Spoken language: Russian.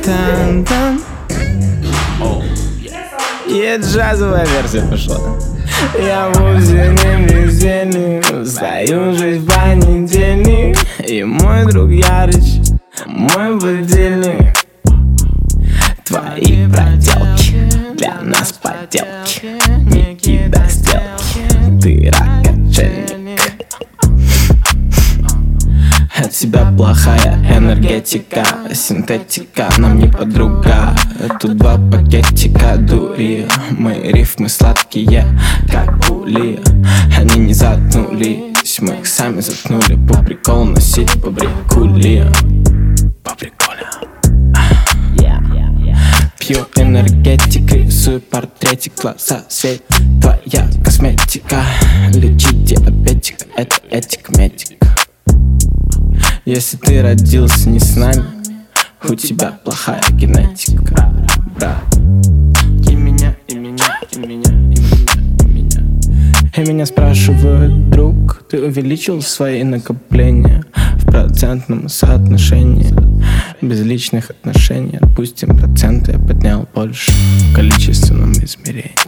Тан-тан. И джазовая версия пошла. Я вовсе не бездельник, встаю же в понедельник. И мой друг Ярыч, мой будильник. Твои проделки, для нас поделки. Не кидай стрелки, ты рак-отшельник. От тебя плохая энергетика, синтетика нам не подруга. Тут два пакетика дури, мои рифмы сладкие, как були. Они не заткнулись, мы их сами заткнули. По приколу носить побрякули. По приколу. Пью энергетик, рисую портретик, глаза светят, твоя косметика. Лечить диабетика, это этик, медик. Если ты родился не с нами, у тебя плохая генетика, брат. И меня, и меня, и меня, и меня, и меня. И меня спрашивают, друг, ты увеличил свои накопления в процентном соотношении? Без личных отношений, отпустим проценты, я поднял больше в количественном измерении.